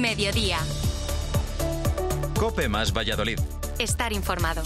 Mediodía. COPE más Valladolid. Estar informado.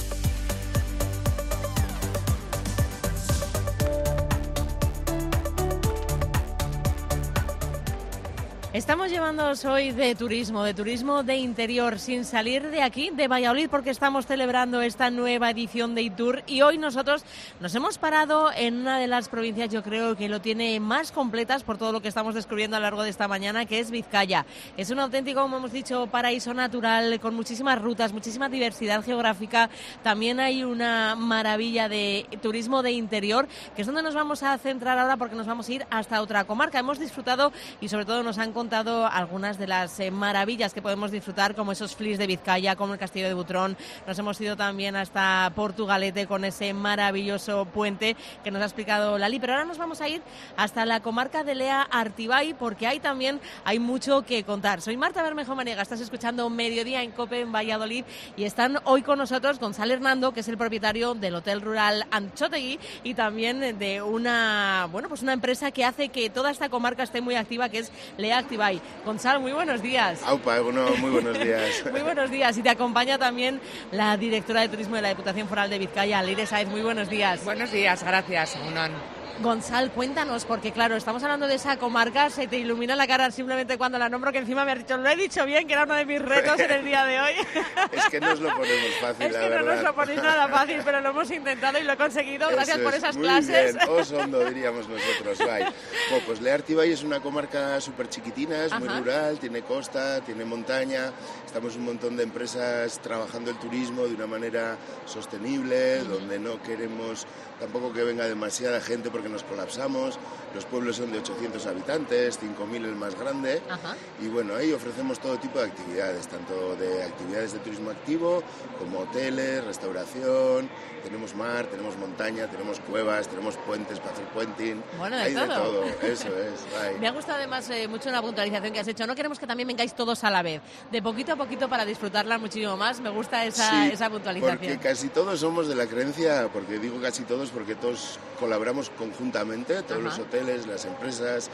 Estamos llevándoos hoy de turismo de interior, sin salir de aquí, de Valladolid, porque estamos celebrando esta nueva edición de iTour y hoy nosotros nos hemos parado en una de las provincias, yo creo que lo tiene más completas por todo lo que estamos descubriendo a lo largo de esta mañana, que es Vizcaya. Es un auténtico, como hemos dicho, paraíso natural, con muchísimas rutas, muchísima diversidad geográfica. También hay una maravilla de turismo de interior, que es donde nos vamos a centrar ahora, porque nos vamos a ir hasta otra comarca. Hemos disfrutado y sobre todo nos han contado algunas de las maravillas que podemos disfrutar, como esos flis de Vizcaya, como el Castillo de Butrón. Nos hemos ido también hasta Portugalete con ese maravilloso puente que nos ha explicado Lali, pero ahora nos vamos a ir hasta la comarca de Lea-Artibay, porque ahí también hay mucho que contar. Soy Marta Bermejo Manega, estás escuchando Mediodía en COPE en Valladolid y están hoy con nosotros Gonzalo Hernando, que es el propietario del Hotel Rural Anzoátegui y también de una empresa que hace que toda esta comarca esté muy activa, que es Lea-Artibay. Gonzalo, muy buenos días. Aupa, muy buenos días. Muy buenos días. Y te acompaña también la directora de Turismo de la Diputación Foral de Vizcaya, Leire Sáez. Muy buenos días. Buenos días, gracias. Gonzalo, cuéntanos, porque claro, estamos hablando de esa comarca, se te ilumina la cara simplemente cuando la nombro, que encima me has dicho, lo he dicho bien, que era uno de mis retos en el día de hoy. Es que no os lo ponemos fácil, la verdad. No nos lo ponéis nada fácil, pero lo hemos intentado y lo he conseguido. Gracias por esas clases. Muy bien, Osondo diríamos nosotros. Bueno, pues Lea-Artibay es una comarca súper chiquitina, es muy rural, tiene costa, tiene montaña. Estamos un montón de empresas trabajando el turismo de una manera sostenible, donde no queremos tampoco que venga demasiada gente porque nos colapsamos. Los pueblos son de 800 habitantes, 5.000 el más grande. Y bueno, ahí ofrecemos todo tipo de actividades, tanto de actividades de turismo activo como hoteles, restauración, tenemos mar, tenemos montaña, tenemos cuevas, tenemos puentes para hacer puenting. Bueno, hay de todo, eso es. Bye. Me ha gustado además mucho la puntualización que has hecho. No queremos que también vengáis todos a la vez, de poquito a poquito para disfrutarla muchísimo más. Me gusta esa puntualización. Porque casi todos somos de la creencia, porque digo casi todos porque todos colaboramos conjuntamente, todos los hoteles, las empresas,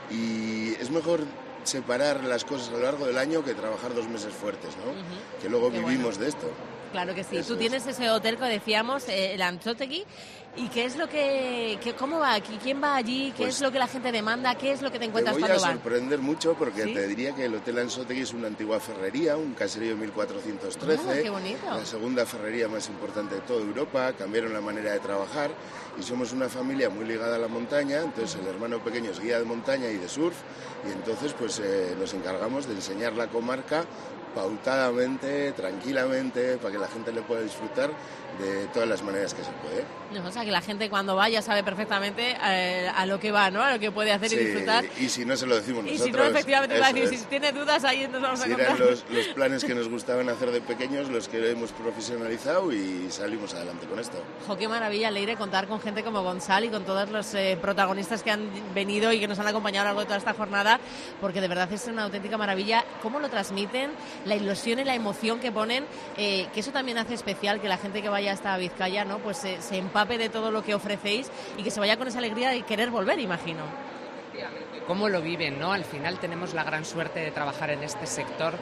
y es mejor separar las cosas a lo largo del año que trabajar 2 meses fuertes, ¿no? Que luego vivimos de esto. Claro que sí. Eso Tú tienes ese hotel que decíamos, el Anzoátegui, ¿y qué es lo cómo va aquí? ¿Quién va allí? ¿Qué es lo que la gente demanda? ¿Qué es lo que te encuentras cuando vas? Te voy a sorprender mucho porque te diría que el Hotel Anzoátegui es una antigua ferrería, un caserío de 1413. ¡Qué bonito! La segunda ferrería más importante de toda Europa. Cambiaron la manera de trabajar y somos una familia muy ligada a la montaña. Entonces el hermano pequeño es guía de montaña y de surf y entonces pues nos encargamos de enseñar la comarca pautadamente, tranquilamente, para que la gente le pueda disfrutar de todas las maneras que se puede. O sea, que la gente cuando vaya sabe perfectamente a lo que va, ¿no? A lo que puede hacer y disfrutar. Y si no, se lo decimos nosotros. Y si no, efectivamente, iba a decir, si tiene dudas, ahí nos vamos a contar. Eran los planes que nos gustaban hacer de pequeños, los que hemos profesionalizado y salimos adelante con esto. Jo, qué maravilla, Leire, contar con gente como Gonzalo y con todos los protagonistas que han venido y que nos han acompañado a lo largo de toda esta jornada, porque de verdad es una auténtica maravilla cómo lo transmiten, la ilusión y la emoción que ponen, que eso también hace especial que la gente que vaya hasta Vizcaya, ¿no? Pues se empape de todo lo que ofrecéis y que se vaya con esa alegría de querer volver, imagino. ¿Cómo lo viven, no? Al final tenemos la gran suerte de trabajar en este sector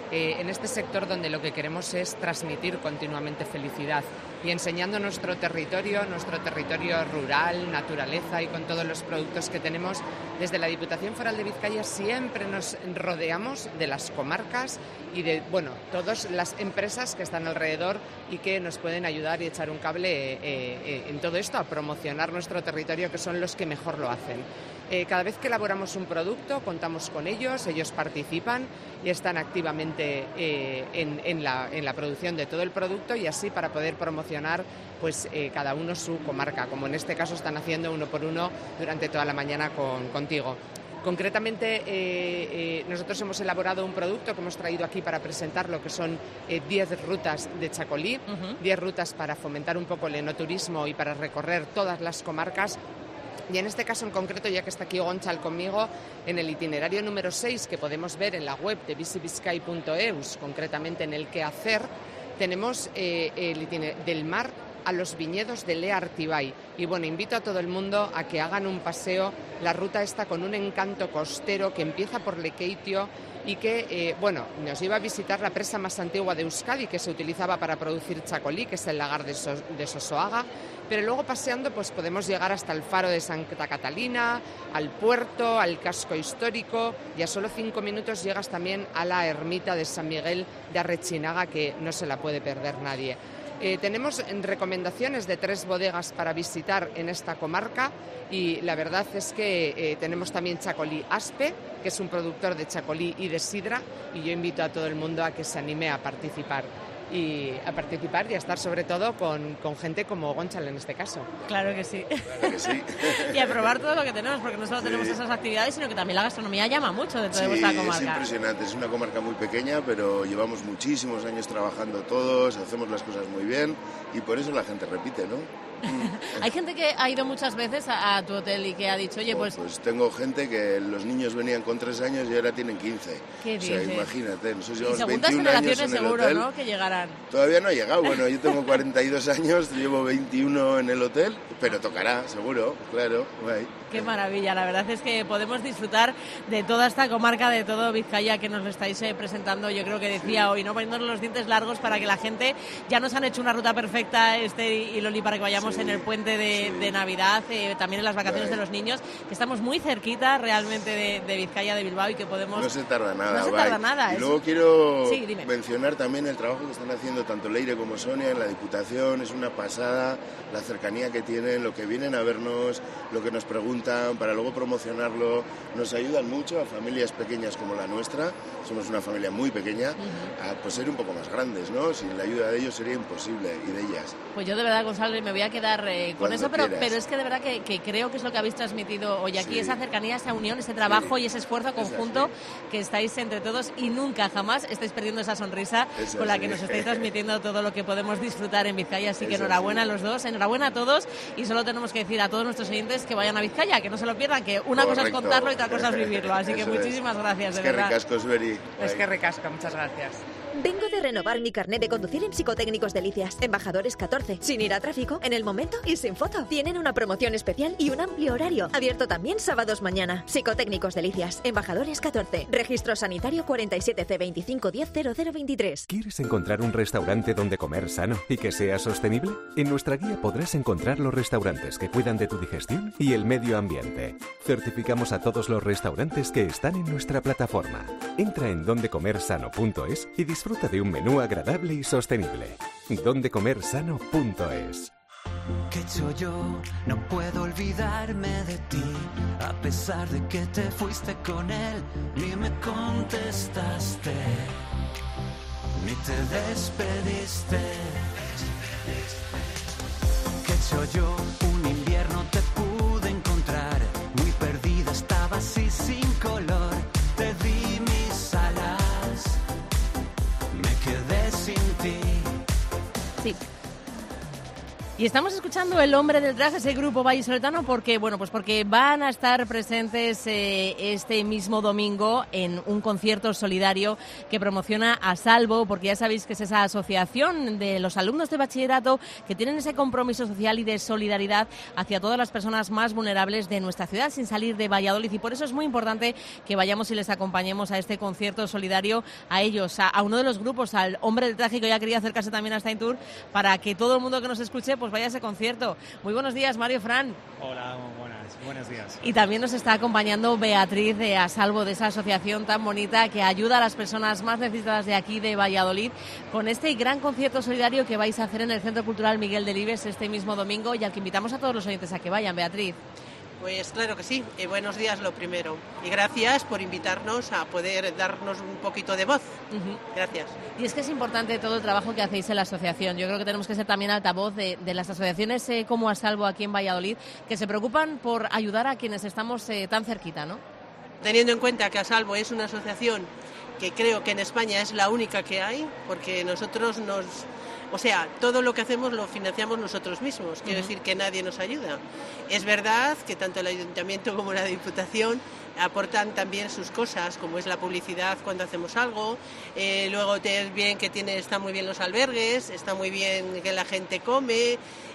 donde lo que queremos es transmitir continuamente felicidad y enseñando nuestro territorio rural, naturaleza y con todos los productos que tenemos. Desde la Diputación Foral de Vizcaya siempre nos rodeamos de las comarcas y de, todas las empresas que están alrededor y que nos pueden ayudar y echar un cable en todo esto, a promocionar nuestro territorio, que son los que mejor lo hacen. Cada vez que elaboramos un producto contamos con ellos participan y están activamente en la producción de todo el producto y así para poder promocionar cada uno su comarca, como en este caso están haciendo uno por uno durante toda la mañana contigo. Concretamente, nosotros hemos elaborado un producto que hemos traído aquí para presentarlo, que son 10 rutas de Chacolí, 10 rutas para fomentar un poco el enoturismo y para recorrer todas las comarcas. Y en este caso en concreto, ya que está aquí Gonzalo conmigo, en el itinerario número 6 que podemos ver en la web de visibiscay.eus, concretamente en el qué hacer, tenemos del mar a los viñedos de Lea Artibay. Y bueno, invito a todo el mundo a que hagan un paseo. La ruta está con un encanto costero que empieza por Lekeitio y que, nos lleva a visitar la presa más antigua de Euskadi, que se utilizaba para producir chacolí, que es el lagar de Sosoaga. Pero luego paseando pues podemos llegar hasta el faro de Santa Catalina, al puerto, al casco histórico, y a solo 5 minutos llegas también a la ermita de San Miguel de Arrechinaga, que no se la puede perder nadie. Tenemos recomendaciones de 3 bodegas para visitar en esta comarca, y la verdad es que tenemos también Chacolí Aspe, que es un productor de chacolí y de sidra, y yo invito a todo el mundo a que se anime a participar y a estar sobre todo con gente como Gonchal en este caso. Claro que sí. Claro que sí. Y a probar todo lo que tenemos, porque no solo tenemos esas actividades, sino que también la gastronomía llama mucho dentro de vuestra comarca. Es impresionante, es una comarca muy pequeña, pero llevamos muchísimos años trabajando todos, hacemos las cosas muy bien y por eso la gente repite, ¿no? Hay gente que ha ido muchas veces a tu hotel y que ha dicho, oye, pues tengo gente que los niños venían con 3 años y ahora tienen 15. ¿Qué dices? O sea, imagínate, nosotros llevamos segundas 21 años en el seguro, hotel. ¿no?, que llegarán. Todavía no ha llegado, bueno, yo tengo 42 años, llevo 21 en el hotel, pero tocará, seguro, claro, guay. Qué maravilla, la verdad es que podemos disfrutar de toda esta comarca, de todo Vizcaya, que nos lo estáis presentando, yo creo que decía hoy, ¿no?, poniéndonos los dientes largos para que la gente, ya nos han hecho una ruta perfecta, y Loli, para que vayamos en el puente de Navidad, también en las vacaciones de los niños, que estamos muy cerquita realmente de Vizcaya, de Bilbao, y que podemos... No se tarda nada, No se tarda nada. Y luego quiero mencionar también el trabajo que están haciendo tanto Leire como Sonia en la Diputación, es una pasada, la cercanía que tienen, lo que vienen a vernos, lo que nos preguntan, para luego promocionarlo, nos ayudan mucho a familias pequeñas como la nuestra, somos una familia muy pequeña, a pues ser un poco más grandes, ¿no? Sin la ayuda de ellos sería imposible, y de ellas. Pues yo de verdad, Gonzalo, me voy a quedar con eso, pero es que de verdad que creo que es lo que habéis transmitido hoy aquí, esa cercanía, esa unión, ese trabajo y ese esfuerzo conjunto que estáis entre todos, y nunca jamás estáis perdiendo esa sonrisa con la que nos estáis transmitiendo todo lo que podemos disfrutar en Vizcaya, así que enhorabuena a los dos, enhorabuena a todos, y solo tenemos que decir a todos nuestros oyentes que vayan a Vizcaya, que no se lo pierdan, que una cosa es contarlo y otra cosa es vivirlo, así que muchísimas gracias, de verdad. Es que ricasco, Sveri. Es que ricasco, muchas gracias. Vengo de renovar mi carnet de conducir en Psicotécnicos Delicias, Embajadores 14, sin ir a tráfico, en el momento y sin foto. Tienen una promoción especial y un amplio horario, abierto también sábados mañana. Psicotécnicos Delicias, Embajadores 14, registro sanitario 47C25100023. ¿Quieres encontrar un restaurante donde comer sano y que sea sostenible? En nuestra guía podrás encontrar los restaurantes que cuidan de tu digestión y el medio ambiente. Certificamos a todos los restaurantes que están en nuestra plataforma. Entra en dondecomersano.es y disfruta de un menú agradable y sostenible. dondecomersano.es. ¿Qué he hecho yo? No puedo olvidarme de ti, a pesar de que te fuiste con él, ni me contestaste, ni te despediste. ¿Qué he hecho yo? Un invierno te pude encontrar, muy perdida estabas y sin color, te di mis alas, me quedé sin ti. Sí. Y estamos escuchando El Hombre del Traje, ese grupo vallisoletano, porque van a estar presentes este mismo domingo en un concierto solidario que promociona A Salvo, porque ya sabéis que es esa asociación de los alumnos de bachillerato que tienen ese compromiso social y de solidaridad hacia todas las personas más vulnerables de nuestra ciudad, sin salir de Valladolid, y por eso es muy importante que vayamos y les acompañemos a este concierto solidario, a ellos, a uno de los grupos, al Hombre del Traje, que ya quería acercarse también a esta Tour, para que todo el mundo que nos escuche pues vaya a ese concierto. Muy buenos días, Mario Fran. Hola, buenos días. Y también nos está acompañando Beatriz de A Salvo, de esa asociación tan bonita que ayuda a las personas más necesitadas de aquí, de Valladolid, con este gran concierto solidario que vais a hacer en el Centro Cultural Miguel Delibes este mismo domingo, y al que invitamos a todos los oyentes a que vayan. Beatriz. Pues claro que sí, buenos días lo primero, y gracias por invitarnos a poder darnos un poquito de voz. Gracias. Y es que es importante todo el trabajo que hacéis en la asociación. Yo creo que tenemos que ser también altavoz de las asociaciones como A Salvo aquí en Valladolid, que se preocupan por ayudar a quienes estamos tan cerquita, ¿no? Teniendo en cuenta que A Salvo es una asociación que creo que en España es la única que hay, porque nosotros todo lo que hacemos lo financiamos nosotros mismos, quiero decir que nadie nos ayuda. Es verdad que tanto el Ayuntamiento como la Diputación aportan también sus cosas, como es la publicidad cuando hacemos algo, luego están muy bien los albergues, está muy bien que la gente come,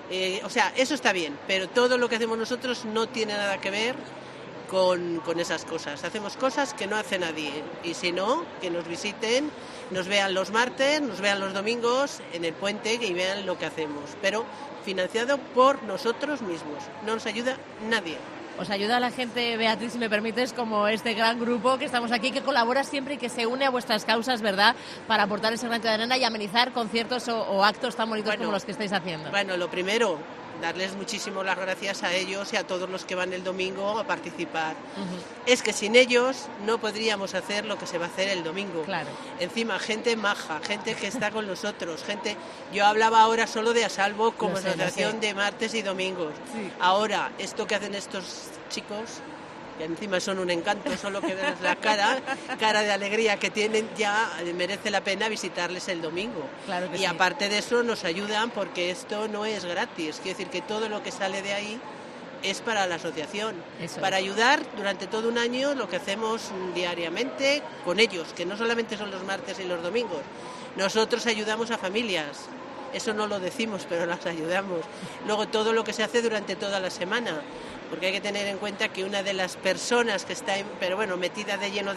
eso está bien, pero todo lo que hacemos nosotros no tiene nada que ver con esas cosas. Hacemos cosas que no hace nadie, y si no, que nos visiten, nos vean los martes, nos vean los domingos en el puente y vean lo que hacemos, pero financiado por nosotros mismos, no nos ayuda nadie. Os ayuda a la gente, Beatriz, si me permites, como este gran grupo que estamos aquí, que colabora siempre y que se une a vuestras causas, ¿verdad?, para aportar ese granito de arena y amenizar conciertos o actos tan bonitos como los que estáis haciendo. Bueno, lo primero, darles muchísimo las gracias a ellos y a todos los que van el domingo a participar. Es que sin ellos no podríamos hacer lo que se va a hacer el domingo. Claro. Encima, gente maja, gente que está con nosotros, yo hablaba ahora solo de A Salvo como asociación de martes y domingos. Sí. Ahora, esto que hacen estos chicos, que encima son un encanto, solo que ves la cara de alegría que tienen, ya merece la pena visitarles el domingo. Claro que y aparte de eso nos ayudan porque esto no es gratis, quiero decir que todo lo que sale de ahí es para la asociación, para ayudar durante todo un año lo que hacemos diariamente con ellos, que no solamente son los martes y los domingos, nosotros ayudamos a familias. Eso no lo decimos, pero las ayudamos. Luego todo lo que se hace durante toda la semana, porque hay que tener en cuenta que una de las personas que está, metida de lleno,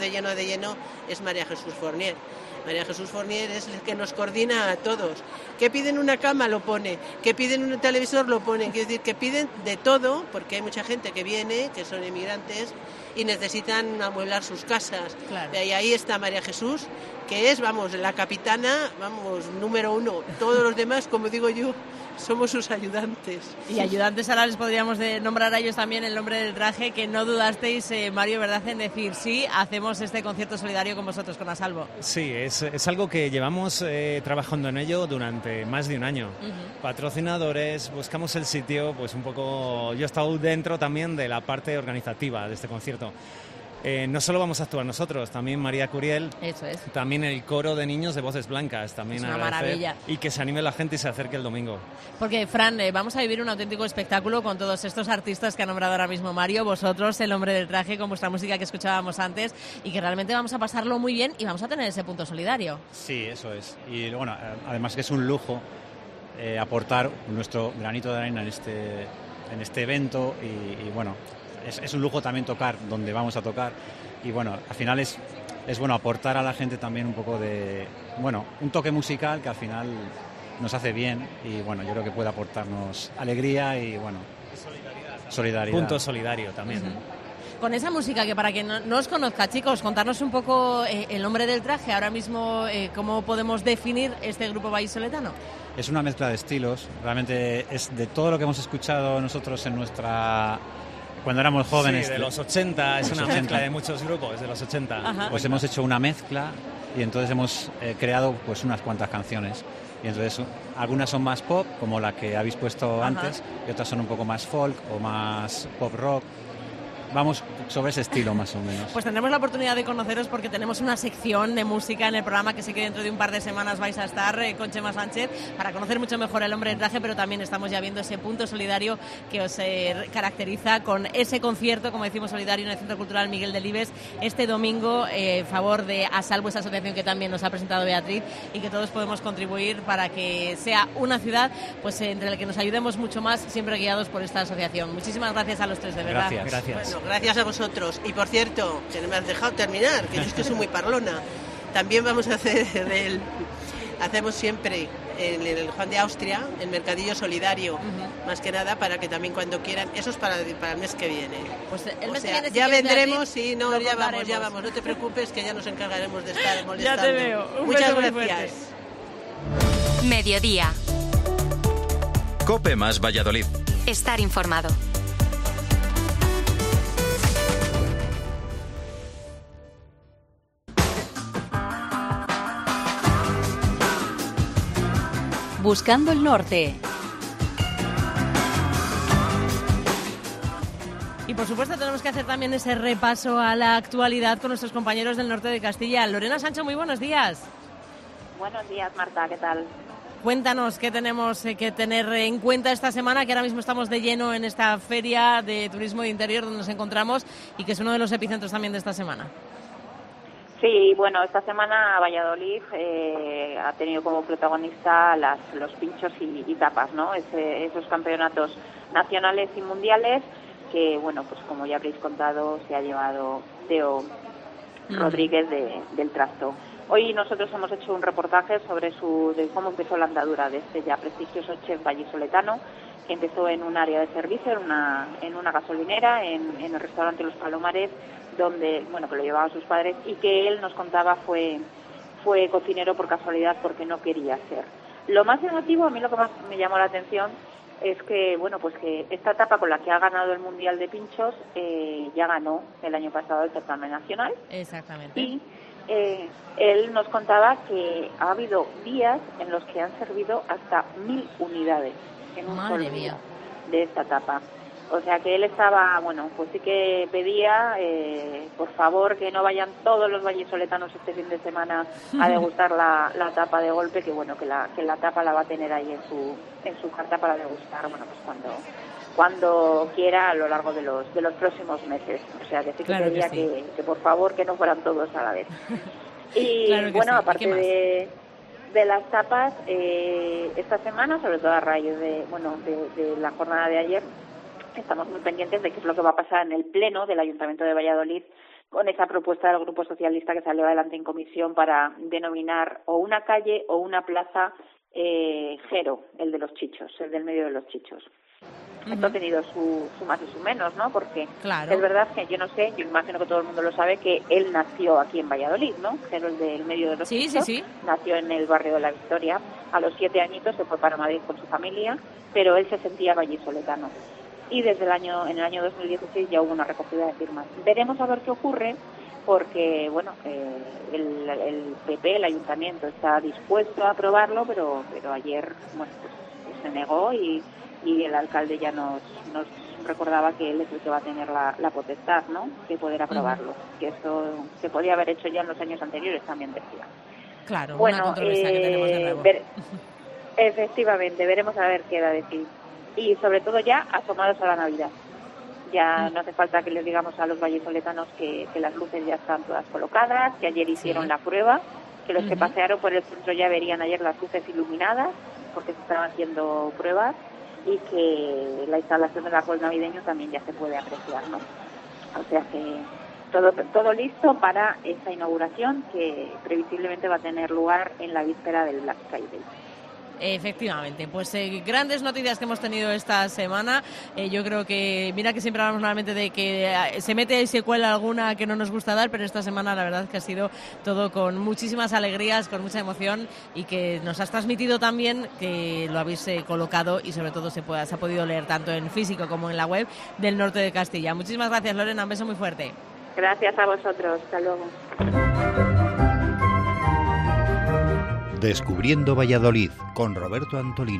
es María Jesús Fournier. María Jesús Fournier es el que nos coordina a todos. Que piden una cama, lo pone. Que piden un televisor, lo ponen. Quiere decir que piden de todo, porque hay mucha gente que viene, que son inmigrantes, y necesitan amueblar sus casas. Claro. Y ahí está María Jesús, que es, la capitana, número 1. Todos los demás, como digo yo, somos sus ayudantes. Y ayudantes ahora les podríamos nombrar a ellos también el nombre del traje, que no dudasteis, Mario, ¿verdad?, en decir sí, hacemos este concierto solidario con vosotros, con A Salvo. Sí, es algo que llevamos trabajando en ello durante más de un año. Patrocinadores, buscamos el sitio, pues un poco... Yo he estado dentro también de la parte organizativa de este concierto. No solo vamos a actuar nosotros, también María Curiel. Eso es. También el coro de niños de Voces Blancas. También es una maravilla. Y que se anime la gente y se acerque el domingo. Porque, Fran, vamos a vivir un auténtico espectáculo con todos estos artistas que ha nombrado ahora mismo Mario, vosotros, el hombre del traje, con vuestra música que escuchábamos antes, y que realmente vamos a pasarlo muy bien y vamos a tener ese punto solidario. Sí, eso es. Y bueno, además que es un lujo aportar nuestro granito de arena en este evento y bueno... Es un lujo también tocar donde vamos a tocar y bueno, al final es bueno aportar a la gente también un poco de, un toque musical que al final nos hace bien y bueno, yo creo que puede aportarnos alegría y bueno, solidaridad. Punto solidario también. Con esa música que para quien no os conozca, chicos, contarnos un poco el nombre del traje, ahora mismo cómo podemos definir este grupo vallisoletano. Es una mezcla de estilos, realmente es de todo lo que hemos escuchado nosotros cuando éramos jóvenes. Sí, de los 80, es una mezcla de muchos grupos, de los 80. Ajá. Pues hemos hecho una mezcla y entonces hemos creado pues unas cuantas canciones. Y entonces algunas son más pop, como la que habéis puesto antes, y otras son un poco más folk o más pop rock. Vamos sobre ese estilo más o menos. Pues tendremos la oportunidad de conoceros porque tenemos una sección de música en el programa que sé que dentro de un par de semanas vais a estar con Chema Sánchez para conocer mucho mejor el hombre del traje, pero también estamos ya viendo ese punto solidario que os caracteriza con ese concierto, como decimos, solidario en el Centro Cultural Miguel Delibes este domingo, favor de A Salvo, esa asociación que también nos ha presentado Beatriz, y que todos podemos contribuir para que sea una ciudad pues entre la que nos ayudemos mucho más, siempre guiados por esta asociación. Muchísimas gracias a los tres, de verdad. Gracias. Bueno, gracias a vosotros. Y por cierto, que no me has dejado terminar, que yo es que soy muy parlona. También vamos a hacer hacemos siempre en el Juan de Austria el mercadillo solidario, más que nada para que también cuando quieran, eso es para el mes que viene. Pues el mes que viene ya vendremos y ya vamos, no te preocupes que ya nos encargaremos de estar molestando. Ya te veo. Muchas gracias. Mediodía. COPE más Valladolid. Estar informado. Buscando el norte. por supuesto tenemos que hacer también ese repaso a la actualidad con nuestros compañeros del norte de Castilla. Lorena Sancho, muy buenos días. Buenos días, Marta, ¿qué tal? Cuéntanos qué tenemos que tener en cuenta esta semana, que ahora mismo estamos de lleno en esta feria de turismo de interior donde nos encontramos y que es uno de los epicentros también de esta semana. Sí, bueno, esta semana Valladolid ha tenido como protagonista los pinchos y tapas, ¿no? Esos campeonatos nacionales y mundiales que, bueno, pues como ya habréis contado, se ha llevado Teo Rodríguez del Trasto. Hoy nosotros hemos hecho un reportaje de cómo empezó la andadura de este ya prestigioso chef vallisoletano, que empezó en un área de servicio, en una gasolinera, en el restaurante Los Palomares, donde, bueno, que lo llevaban sus padres, y que él nos contaba fue cocinero por casualidad porque no quería ser. Lo más llamativo, a mí lo que más me llamó la atención es que, bueno, pues que esta etapa con la que ha ganado el Mundial de Pinchos ya ganó el año pasado el certamen nacional. Exactamente. Y él nos contaba que ha habido días en los que han servido hasta 1.000 unidades en un solo día de esta etapa. O sea que él estaba, bueno, pues sí que pedía, por favor, que no vayan todos los vallisoletanos este fin de semana a degustar la tapa de golpe, que bueno, que la tapa la va a tener ahí en su carta para degustar, bueno, pues cuando quiera a lo largo de los próximos meses. O sea que sí que claro pedía que por favor que no fueran todos a la vez. Y claro bueno, sí. Aparte de las tapas, esta semana, sobre todo a raíz de la jornada de ayer, estamos muy pendientes de qué es lo que va a pasar en el Pleno del Ayuntamiento de Valladolid con esa propuesta del Grupo Socialista que salió adelante en comisión para denominar o una calle o una plaza Jero, el de los Chichos, el del medio de los Chichos. Esto ha tenido su más y su menos, ¿no? Porque claro, es verdad que yo no sé, yo imagino que todo el mundo lo sabe, que él nació aquí en Valladolid, ¿no? Jero, el del medio de los Chichos, sí. Nació en el barrio de la Victoria. A los 7 añitos se fue para Madrid con su familia, pero él se sentía vallisoletano. Y en el año 2016 ya hubo una recogida de firmas. Veremos a ver qué ocurre, porque bueno, el PP, el ayuntamiento, está dispuesto a aprobarlo, pero ayer, bueno, pues se negó y el alcalde ya nos recordaba que él es el que va a tener la potestad, ¿no?, de poder aprobarlo, que eso se podía haber hecho ya en los años anteriores, también decía. Claro, bueno, una controversia que tenemos de nuevo. Efectivamente, veremos a ver qué da de sí. Y sobre todo ya asomados a la Navidad. Ya no hace falta que les digamos a los vallisoletanos que las luces ya están todas colocadas, que ayer hicieron la prueba, que los que pasearon por el centro ya verían ayer las luces iluminadas, porque se estaban haciendo pruebas, y que la instalación del árbol navideño también ya se puede apreciar, ¿no? O sea que todo listo para esta inauguración que previsiblemente va a tener lugar en la víspera del Black Friday. Efectivamente, pues grandes noticias que hemos tenido esta semana. Yo creo que, mira que siempre hablamos nuevamente de que se mete y se cuela alguna que no nos gusta dar, pero esta semana la verdad que ha sido todo con muchísimas alegrías, con mucha emoción, y que nos has transmitido también que lo habéis colocado y sobre todo se ha podido leer tanto en físico como en la web del norte de Castilla. Muchísimas gracias, Lorena, un beso muy fuerte. Gracias a vosotros, hasta luego. Descubriendo Valladolid con Roberto Antolín.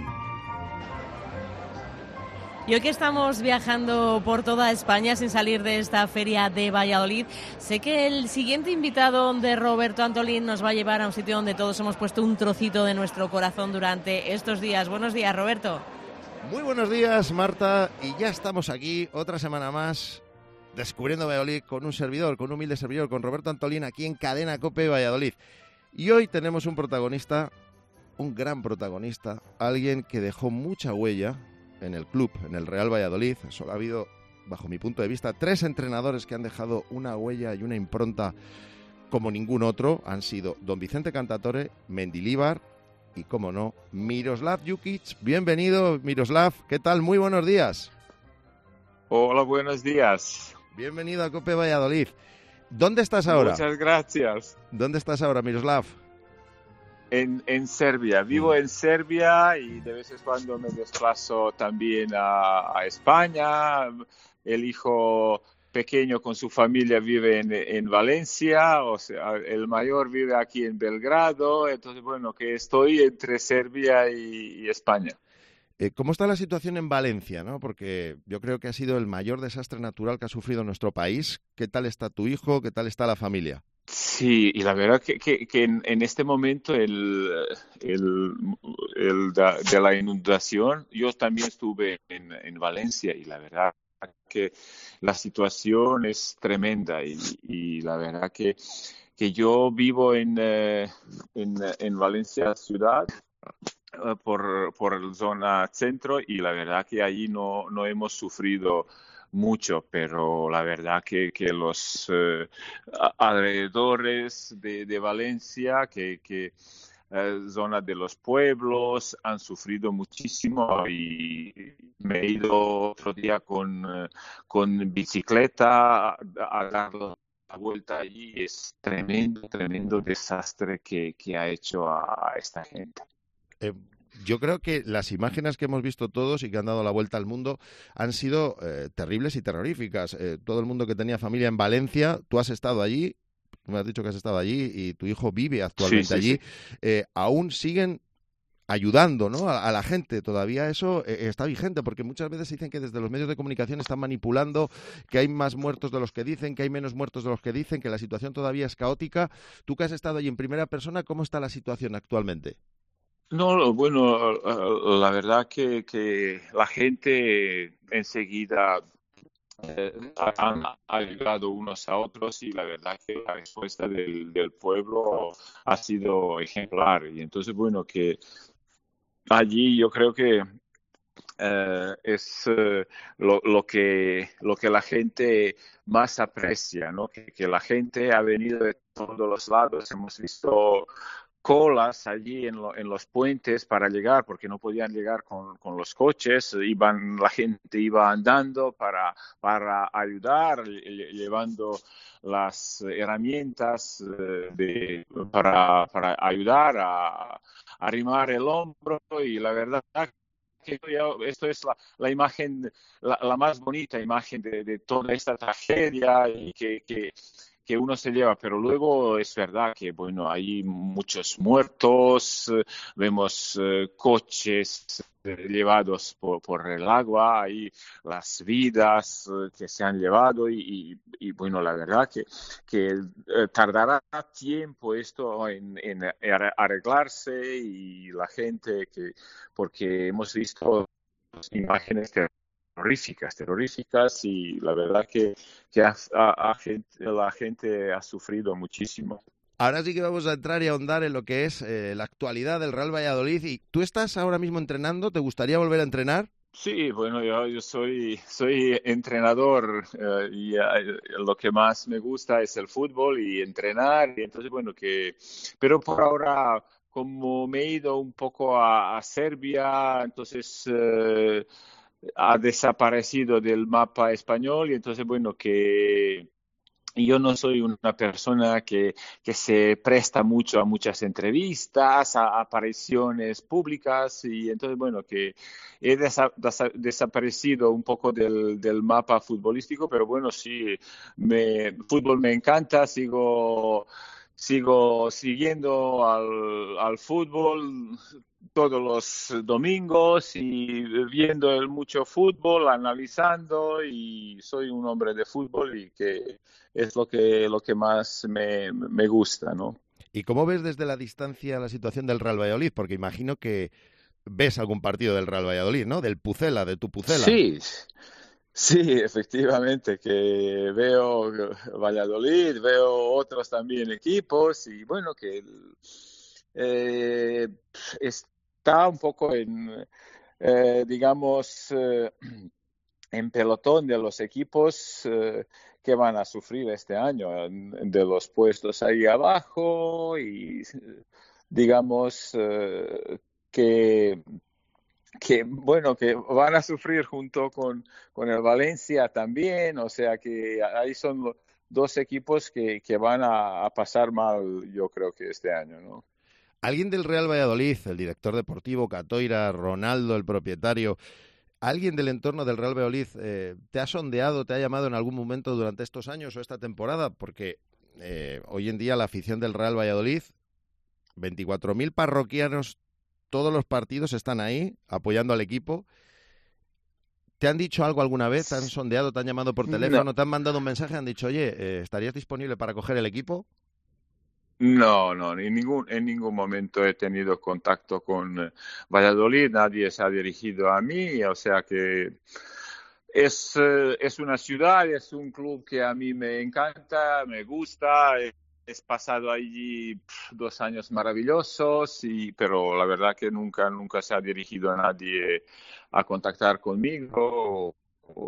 Y hoy que estamos viajando por toda España sin salir de esta feria de Valladolid, sé que el siguiente invitado de Roberto Antolín nos va a llevar a un sitio donde todos hemos puesto un trocito de nuestro corazón durante estos días. Buenos días, Roberto. Muy buenos días, Marta, y ya estamos aquí otra semana más descubriendo Valladolid con un servidor, con un humilde servidor, con Roberto Antolín, aquí en Cadena COPE Valladolid. Y hoy tenemos un protagonista, un gran protagonista, alguien que dejó mucha huella en el club, en el Real Valladolid. Solo ha habido, bajo mi punto de vista, 3 entrenadores que han dejado una huella y una impronta como ningún otro. Han sido don Vicente Cantatore, Mendilibar y, como no, Miroslav Jukic. Bienvenido, Miroslav. ¿Qué tal? Muy buenos días. Hola, buenos días. Bienvenido a COPE Valladolid. ¿Dónde estás ahora? Muchas gracias. ¿Dónde estás ahora, Miroslav? En Serbia. Vivo en Serbia y de vez en cuando me desplazo también a España. El hijo pequeño con su familia vive en Valencia, o sea, el mayor vive aquí en Belgrado. Entonces, bueno, que estoy entre Serbia y España. ¿Cómo está la situación en Valencia, ¿no? Porque yo creo que ha sido el mayor desastre natural que ha sufrido nuestro país. ¿Qué tal está tu hijo? ¿Qué tal está la familia? Sí, y la verdad que en este momento de la inundación, yo también estuve en Valencia y la verdad que la situación es tremenda y la verdad que yo vivo en Valencia ciudad por la zona centro y la verdad que allí no hemos sufrido mucho, pero la verdad que los alrededores de Valencia, zona de los pueblos, han sufrido muchísimo y me he ido otro día con bicicleta a dar la vuelta allí. Es tremendo desastre que ha hecho a esta gente. Yo creo que las imágenes que hemos visto todos y que han dado la vuelta al mundo han sido terribles y terroríficas. Todo el mundo que tenía familia en Valencia, tú has estado allí, me has dicho que has estado allí y tu hijo vive actualmente allí, aún siguen ayudando, ¿no? a la gente. Todavía eso está vigente, porque muchas veces dicen que desde los medios de comunicación están manipulando, que hay más muertos de los que dicen, que hay menos muertos de los que dicen, que la situación todavía es caótica. Tú que has estado allí en primera persona, ¿cómo está la situación actualmente? No, bueno, la verdad que la gente enseguida han ayudado unos a otros y la verdad que la respuesta del pueblo ha sido ejemplar. Y entonces, bueno, que allí yo creo que es lo que la gente más aprecia, ¿no? Que la gente ha venido de todos los lados. Hemos visto colas allí en los puentes para llegar, porque no podían llegar con los coches, la gente iba andando para ayudar, llevando las herramientas para ayudar a arrimar el hombro, y la verdad que esto es la imagen, la más bonita imagen de toda esta tragedia y que uno se lleva, pero luego es verdad que, bueno, hay muchos muertos, vemos coches llevados por el agua, hay las vidas que se han llevado y bueno, la verdad que tardará tiempo esto en arreglarse y la gente porque hemos visto imágenes terroríficas y la verdad que la gente ha sufrido muchísimo. Ahora sí que vamos a entrar y a ahondar en lo que es la actualidad del Real Valladolid. ¿Y tú estás ahora mismo entrenando? ¿Te gustaría volver a entrenar? Sí, bueno, yo soy entrenador y lo que más me gusta es el fútbol y entrenar. Y entonces, bueno, pero por ahora, como me he ido un poco a Serbia, entonces ha desaparecido del mapa español y entonces, bueno, que yo no soy una persona que se presta mucho a muchas entrevistas, a apariciones públicas y entonces, bueno, que he desaparecido un poco del mapa futbolístico, pero bueno, sí, fútbol me encanta, sigo siguiendo al fútbol todos los domingos y viendo mucho fútbol, analizando, y soy un hombre de fútbol y que es lo que más me gusta, ¿no? ¿Y cómo ves desde la distancia la situación del Real Valladolid? Porque imagino que ves algún partido del Real Valladolid, ¿no? De tu Pucela. Sí, efectivamente, que veo Valladolid, veo otros también equipos y bueno, que está un poco digamos, en pelotón de los equipos que van a sufrir este año, de los puestos ahí abajo y digamos que bueno, que van a sufrir junto con el Valencia también, o sea que ahí son los dos equipos que van a pasar mal, yo creo que este año, ¿no? ¿Alguien del Real Valladolid, el director deportivo, Catoira, Ronaldo, el propietario, alguien del entorno del Real Valladolid te ha sondeado, te ha llamado en algún momento durante estos años o esta temporada? Porque hoy en día la afición del Real Valladolid, 24.000 parroquianos todos los partidos están ahí apoyando al equipo. ¿Te han dicho algo alguna vez? ¿Te han sondeado, te han llamado por teléfono, No. te han mandado un mensaje, han dicho, oye, ¿estarías disponible para coger el equipo? No, en ningún momento he tenido contacto con Valladolid, nadie se ha dirigido a mí, o sea que es una ciudad, es un club que a mí me encanta, me gusta, he pasado allí 2 años maravillosos, pero la verdad que nunca se ha dirigido a nadie a contactar conmigo.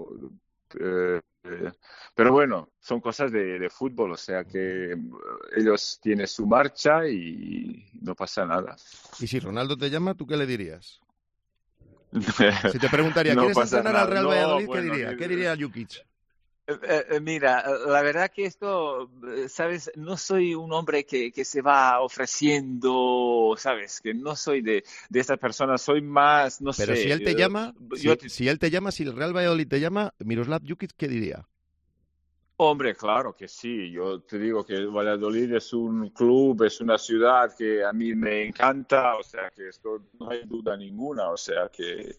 Pero bueno, son cosas de fútbol, o sea que ellos tienen su marcha y no pasa nada. Y si Ronaldo te llama, ¿tú qué le dirías? Si te preguntaría, No ¿quieres pasa entrenar al nada. Real No, Valladolid? bueno, ¿Qué diría Jukic? Mira, la verdad que esto, ¿sabes? No soy un hombre que se va ofreciendo, ¿sabes? Que no soy de estas personas, soy más, no Pero sé. si él te llama, yo si él te llama, si el Real Valladolid te llama, Miroslav Jukic, ¿qué diría? Hombre, claro que sí. Yo te digo que Valladolid es un club, es una ciudad que a mí me encanta, o sea que esto no hay duda ninguna, o sea que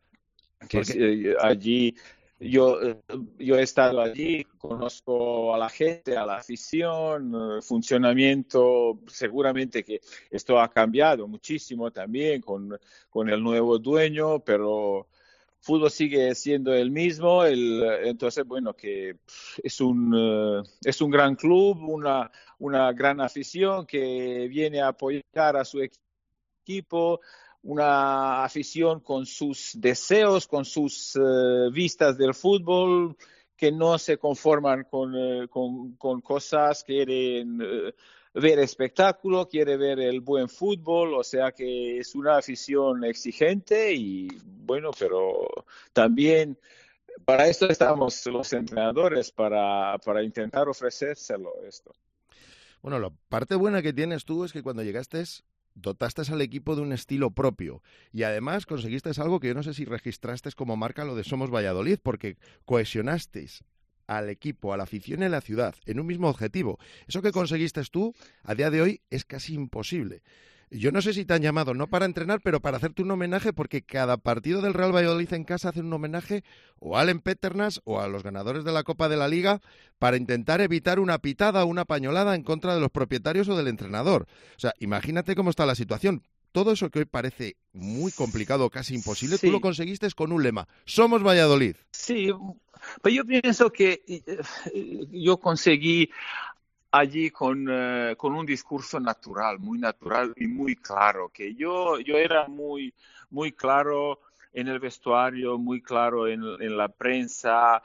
allí yo he estado allí, conozco a la gente, a la afición, funcionamiento, seguramente que esto ha cambiado muchísimo también con el nuevo dueño, pero fútbol sigue siendo el mismo, entonces, bueno, que es un gran club, una gran afición que viene a apoyar a su equipo, una afición con sus deseos, con sus vistas del fútbol, que no se conforman con cosas, quieren ver espectáculo, quiere ver el buen fútbol, o sea que es una afición exigente y bueno, pero también para esto estamos los entrenadores, para intentar ofrecérselo esto. Bueno, la parte buena que tienes tú es que cuando llegaste dotaste al equipo de un estilo propio y además conseguiste algo que yo no sé si registraste como marca, lo de Somos Valladolid, porque cohesionasteis al equipo, a la afición y a la ciudad en un mismo objetivo. Eso que conseguiste tú, a día de hoy, es casi imposible. Yo no sé si te han llamado, no para entrenar, pero para hacerte un homenaje, porque cada partido del Real Valladolid en casa hacen un homenaje o a Allen Peternas o a los ganadores de la Copa de la Liga para intentar evitar una pitada o una pañolada en contra de los propietarios o del entrenador. O sea, imagínate cómo está la situación. Todo eso que hoy parece muy complicado, casi imposible, sí. Tú lo conseguiste con un lema: Somos Valladolid. Sí, pero yo pienso que yo conseguí allí con un discurso natural y muy claro, que yo era muy claro en el vestuario, muy claro en la prensa,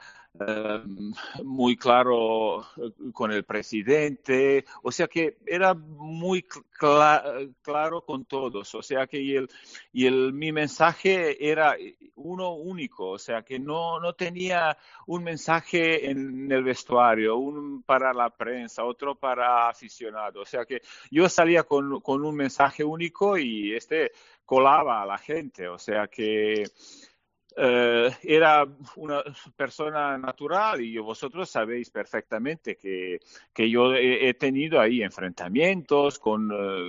muy claro con el presidente, o sea que era muy claro con todos, o sea que mi mensaje era uno único, o sea que no tenía un mensaje en el vestuario, un para la prensa, otro para aficionados, o sea que yo salía con un mensaje único y colaba a la gente, o sea que era una persona natural y vosotros sabéis perfectamente que yo he tenido ahí enfrentamientos con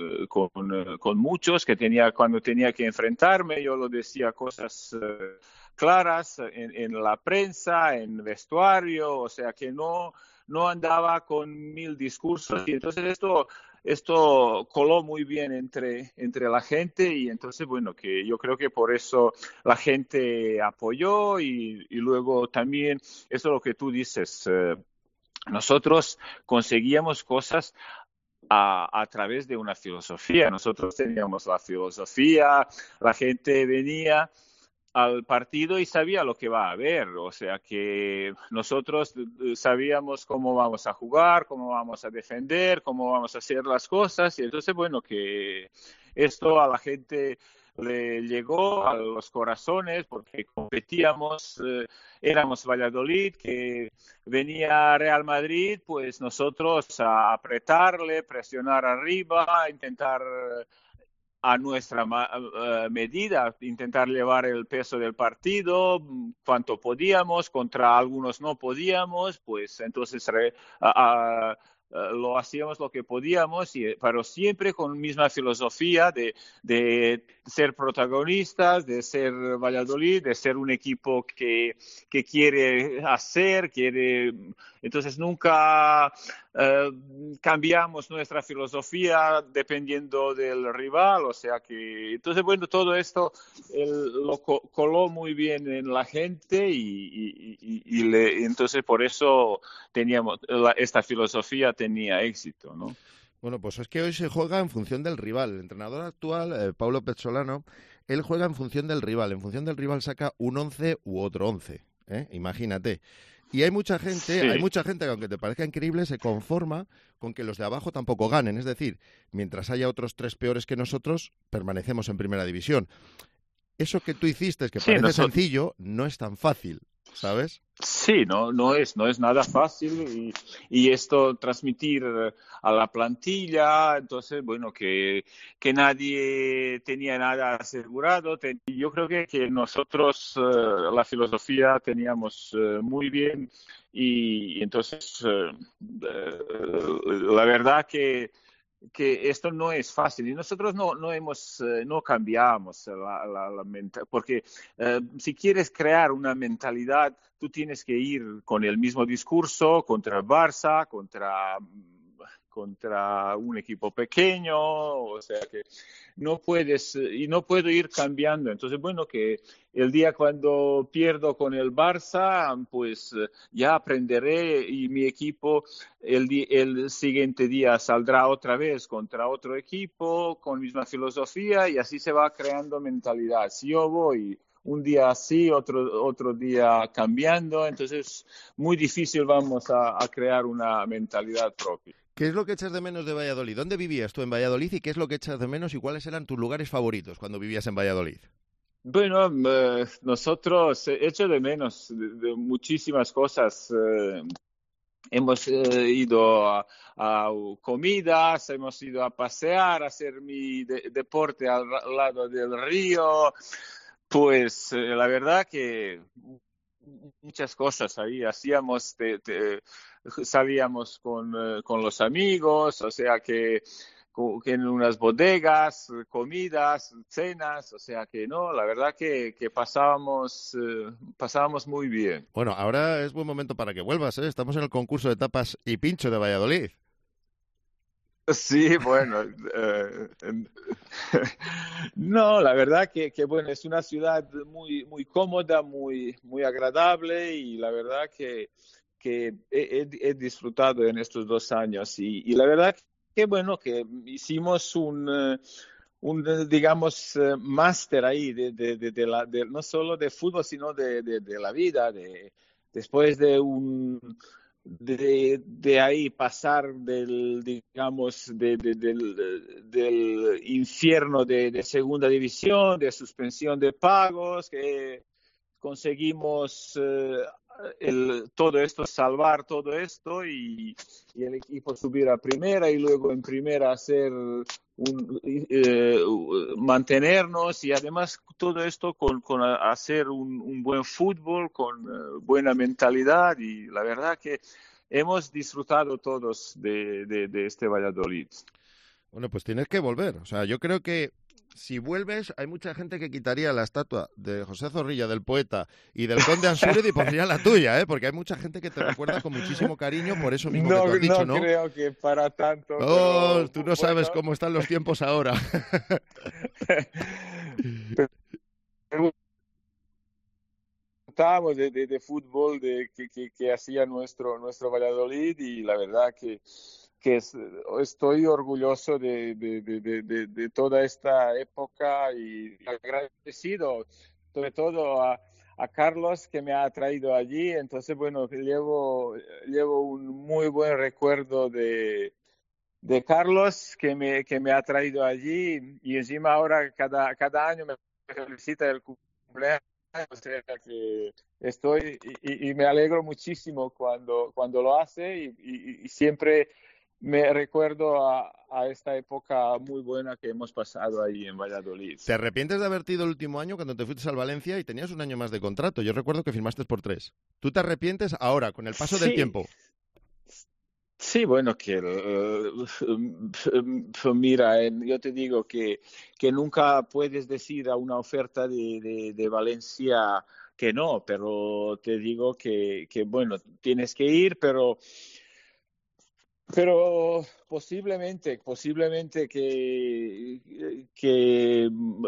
muchos, cuando tenía que enfrentarme, yo lo decía cosas claras en la prensa, en vestuario, o sea que no andaba con 1000 discursos y entonces esto coló muy bien entre la gente y entonces, bueno, que yo creo que por eso la gente apoyó y luego también, eso es lo que tú dices, nosotros conseguíamos cosas a través de una filosofía. Nosotros teníamos la filosofía, la gente venía al partido y sabía lo que va a haber, o sea que nosotros sabíamos cómo vamos a jugar, cómo vamos a defender, cómo vamos a hacer las cosas y entonces bueno que esto a la gente le llegó a los corazones porque competíamos, éramos Valladolid, que venía Real Madrid, pues nosotros a apretarle, presionar arriba, intentar a nuestra medida, intentar llevar el peso del partido, cuanto podíamos, contra algunos no podíamos, pues entonces lo hacíamos lo que podíamos, pero siempre con la misma filosofía de ser protagonistas, de ser Valladolid, de ser un equipo que quiere hacer, entonces nunca cambiamos nuestra filosofía dependiendo del rival, o sea que, entonces bueno, todo esto lo coló muy bien en la gente entonces por eso teníamos esta filosofía tenía éxito, ¿no? Bueno, pues es que hoy se juega en función del rival. El entrenador actual, Paulo Pezzolano, él juega en función del rival. En función del rival saca un 11 u otro 11, ¿eh? Imagínate. Y hay mucha gente que aunque te parezca increíble, se conforma con que los de abajo tampoco ganen. Es decir, mientras haya otros 3 peores que nosotros, permanecemos en primera división. Eso que tú hiciste, que parece sencillo, no es tan fácil, ¿sabes? Sí, no es nada fácil y esto transmitir a la plantilla, entonces bueno, que nadie tenía nada asegurado. Yo creo que nosotros la filosofía teníamos muy bien y entonces la verdad que esto no es fácil y nosotros no cambiamos la mentalidad, porque si quieres crear una mentalidad, tú tienes que ir con el mismo discurso contra el Barça, contra un equipo pequeño, o sea que no puedes y no puedo ir cambiando. Entonces, bueno, que el día cuando pierdo con el Barça, pues ya aprenderé y mi equipo el siguiente día saldrá otra vez contra otro equipo con misma filosofía y así se va creando mentalidad. Si yo voy un día así, otro día cambiando, entonces muy difícil vamos a crear una mentalidad propia. ¿Qué es lo que echas de menos de Valladolid? ¿Dónde vivías tú en Valladolid y qué es lo que echas de menos y cuáles eran tus lugares favoritos cuando vivías en Valladolid? Bueno, nosotros echo de menos de muchísimas cosas. Hemos ido a comidas, hemos ido a pasear, a hacer mi deporte al lado del río. Pues la verdad que muchas cosas ahí hacíamos, salíamos con los amigos, o sea que en unas bodegas, comidas, cenas, o sea que no, la verdad que pasábamos muy bien. Bueno, ahora es buen momento para que vuelvas, ¿eh? Estamos en el concurso de tapas y pincho de Valladolid. Sí, bueno, no, la verdad que bueno, es una ciudad muy cómoda, muy agradable y la verdad que he disfrutado en estos 2 años y la verdad que bueno, que hicimos un digamos, máster ahí de no solo de fútbol, sino de la vida, después de ahí pasar digamos, del infierno de segunda división, de suspensión de pagos, que conseguimos todo esto, salvar todo esto y el equipo subir a primera y luego en primera hacer mantenernos y además todo esto con hacer un buen fútbol, con buena mentalidad y la verdad que hemos disfrutado todos de este Valladolid. Bueno, pues tienes que volver. O sea, yo creo que si vuelves, hay mucha gente que quitaría la estatua de José Zorrilla, del poeta, y del conde Ansúrez y pondría la tuya, ¿eh? Porque hay mucha gente que te recuerda con muchísimo cariño por eso mismo que tú has dicho, ¿no? No creo que para tanto. No, pero, tú no sabes cómo están los tiempos ahora. Estábamos de fútbol que hacía nuestro Valladolid y la verdad que estoy orgulloso de toda esta época y agradecido sobre todo a Carlos que me ha traído allí. Entonces, bueno, llevo un muy buen recuerdo de Carlos que me ha traído allí y encima ahora cada año me felicita el cumpleaños. O sea que estoy y me alegro muchísimo cuando lo hace y siempre me recuerdo a esta época muy buena que hemos pasado ahí en Valladolid. ¿Te arrepientes de haberte ido el último año cuando te fuiste al Valencia y tenías un año más de contrato? Yo recuerdo que firmaste por 3. ¿Tú te arrepientes ahora, con el paso del tiempo? Sí, bueno, mira, yo te digo que nunca puedes decir a una oferta de Valencia que no, pero te digo que bueno, tienes que ir, pero posiblemente que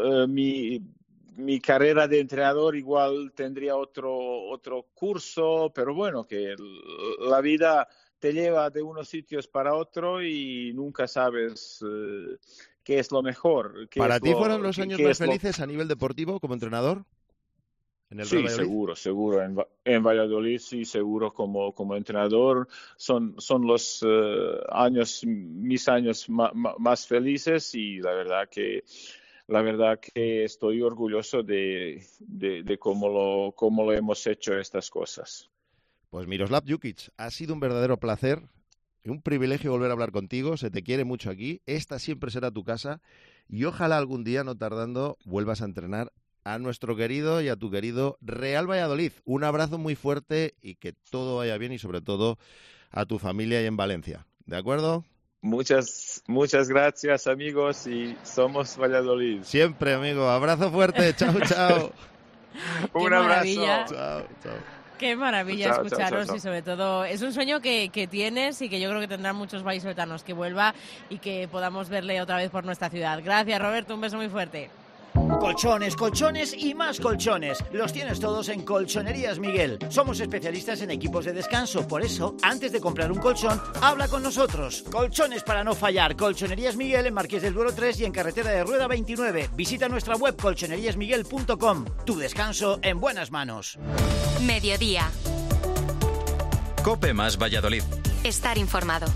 mi carrera de entrenador igual tendría otro curso, pero bueno, que la vida te lleva de unos sitios para otro y nunca sabes qué es lo mejor. ¿Para ti fueron los años más felices a nivel deportivo como entrenador? Sí, seguro. En Valladolid, sí, seguro como entrenador. Son los mis años más felices y la verdad que estoy orgulloso de cómo lo hemos hecho estas cosas. Pues Miroslav Jukic, ha sido un verdadero placer y un privilegio volver a hablar contigo. Se te quiere mucho aquí. Esta siempre será tu casa y ojalá algún día, no tardando, vuelvas a entrenar a nuestro querido y a tu querido Real Valladolid. Un abrazo muy fuerte y que todo vaya bien y sobre todo a tu familia y en Valencia. ¿De acuerdo? Muchas gracias, amigos, y somos Valladolid. Siempre, amigo. Abrazo fuerte. Chao, chao. Un abrazo. Chao. Qué maravilla escucharos y sobre todo es un sueño que tienes y que yo creo que tendrán muchos vallisoletanos, que vuelva y que podamos verle otra vez por nuestra ciudad. Gracias, Roberto, un beso muy fuerte. Colchones y más colchones. Los tienes todos en Colchonerías Miguel. Somos especialistas en equipos de descanso. Por eso, antes de comprar un colchón, habla con nosotros. Colchones para no fallar. Colchonerías Miguel en Marqués del Duero 3 y en Carretera de Rueda 29. Visita nuestra web colchoneríasmiguel.com. Tu descanso en buenas manos. Mediodía. COPE más Valladolid. Estar informado.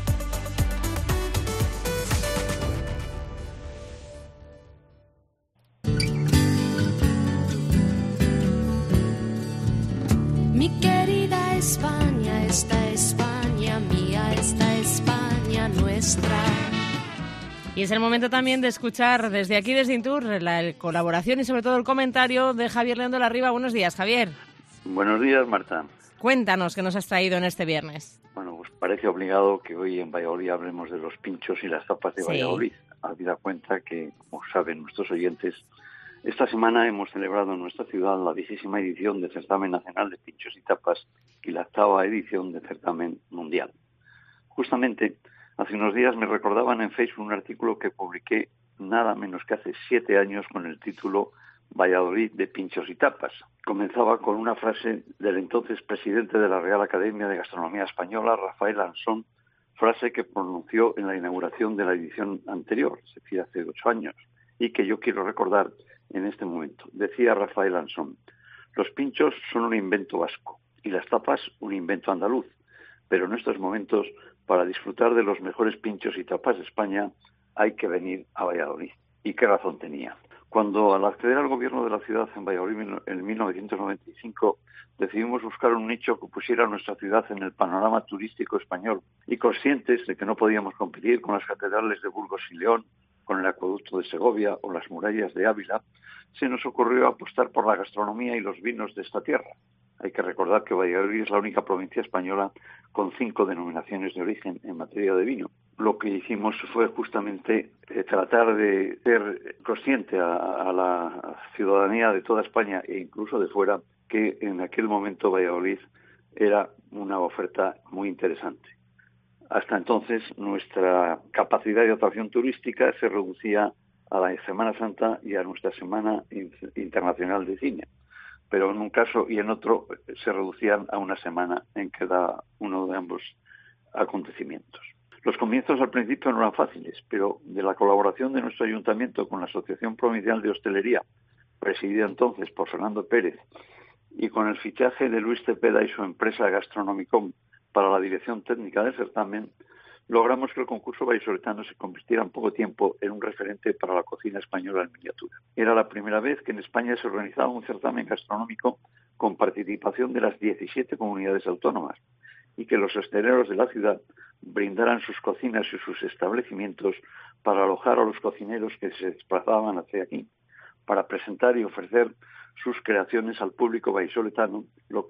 Mi querida España, esta España mía, esta España nuestra. Y es el momento también de escuchar desde aquí, desde Intur, la colaboración y sobre todo el comentario de Javier León de la Riva. Buenos días, Javier. Buenos días, Marta. Cuéntanos qué nos has traído en este viernes. Bueno, pues parece obligado que hoy en Valladolid hablemos de los pinchos y las tapas de Valladolid. Habida cuenta que, como saben nuestros oyentes, esta semana hemos celebrado en nuestra ciudad la 20ª edición del Certamen Nacional de Pinchos y Tapas y la 8ª edición del Certamen Mundial. Justamente, hace unos días me recordaban en Facebook un artículo que publiqué nada menos que hace 7 años con el título Valladolid de Pinchos y Tapas. Comenzaba con una frase del entonces presidente de la Real Academia de Gastronomía Española, Rafael Ansón, frase que pronunció en la inauguración de la edición anterior, es decir, hace 8 años, y que yo quiero recordar en este momento. Decía Rafael Ansón: los pinchos son un invento vasco y las tapas un invento andaluz, pero en estos momentos, para disfrutar de los mejores pinchos y tapas de España, hay que venir a Valladolid. ¿Y qué razón tenía? Cuando, al acceder al gobierno de la ciudad en Valladolid en 1995, decidimos buscar un nicho que pusiera a nuestra ciudad en el panorama turístico español y conscientes de que no podíamos competir con las catedrales de Burgos y León, con el acueducto de Segovia o las murallas de Ávila, se nos ocurrió apostar por la gastronomía y los vinos de esta tierra. Hay que recordar que Valladolid es la única provincia española con 5 denominaciones de origen en materia de vino. Lo que hicimos fue justamente tratar de ser consciente a la ciudadanía de toda España e incluso de fuera que en aquel momento Valladolid era una oferta muy interesante. Hasta entonces nuestra capacidad de atracción turística se reducía a la Semana Santa y a nuestra Semana Internacional de Cine, pero en un caso y en otro se reducían a una semana en cada uno de ambos acontecimientos. Los comienzos al principio no eran fáciles, pero de la colaboración de nuestro ayuntamiento con la Asociación Provincial de Hostelería, presidida entonces por Fernando Pérez, y con el fichaje de Luis Cepeda y su empresa Gastronomicom para la dirección técnica del certamen, logramos que el concurso vallisoletano se convirtiera en poco tiempo en un referente para la cocina española en miniatura. Era la primera vez que en España se organizaba un certamen gastronómico con participación de las 17 comunidades autónomas y que los hosteleros de la ciudad brindaran sus cocinas y sus establecimientos para alojar a los cocineros que se desplazaban hacia aquí, para presentar y ofrecer sus creaciones al público vallisoletano, lo que